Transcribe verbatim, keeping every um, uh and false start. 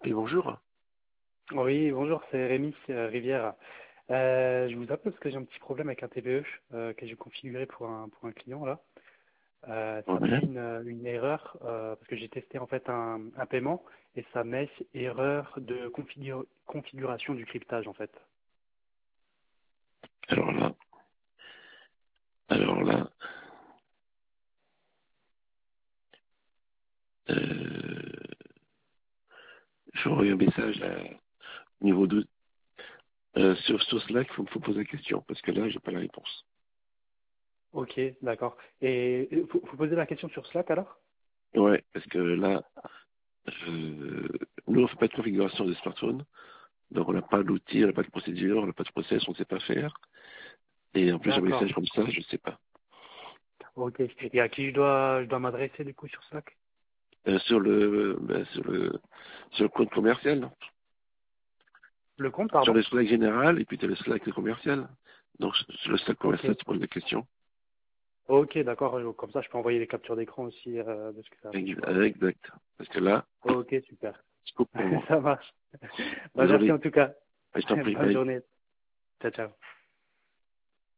Oui, bonjour. Oui, bonjour, c'est Rémi euh, Rivière. Euh, je vous appelle parce que j'ai un petit problème avec un T B E euh, que j'ai configuré pour un, pour un client là. Euh, ça me Ouais. met une, une erreur euh, parce que j'ai testé en fait un, un paiement et ça met erreur de configure- configuration du cryptage en fait. Alors là, alors là, euh, je envoie un message à, au niveau de euh, sur, sur Slack, il faut, faut poser la question, parce que là, j'ai pas la réponse. Ok, d'accord. Et euh, vous, vous posez la question sur Slack alors? Ouais, parce que là, euh, nous, on fait pas de configuration de smartphone, donc on n'a pas d'outil, on n'a pas de procédure, on n'a pas de process, on ne sait pas faire. Et en plus, un message D'accord. comme ça, je ne sais pas. Ok. Et à qui je dois je dois m'adresser du coup sur Slack? Euh, sur le, ben, sur le, sur le compte commercial, Le compte, sur pardon? le Slack général, et puis tu as le Slack commercial. Donc, sur le Slack Ok. commercial, tu poses des questions. Ok, d'accord. euh, Comme ça, je peux envoyer les captures d'écran aussi euh, de ce que ça affiche, Ex- quoi. Exact. Parce que là, Ok, super. c'est coupe pour moi. Ça marche. Bah, merci Désolé. en tout cas. Je t'en prie, Bonne bye. journée. Ciao, ciao.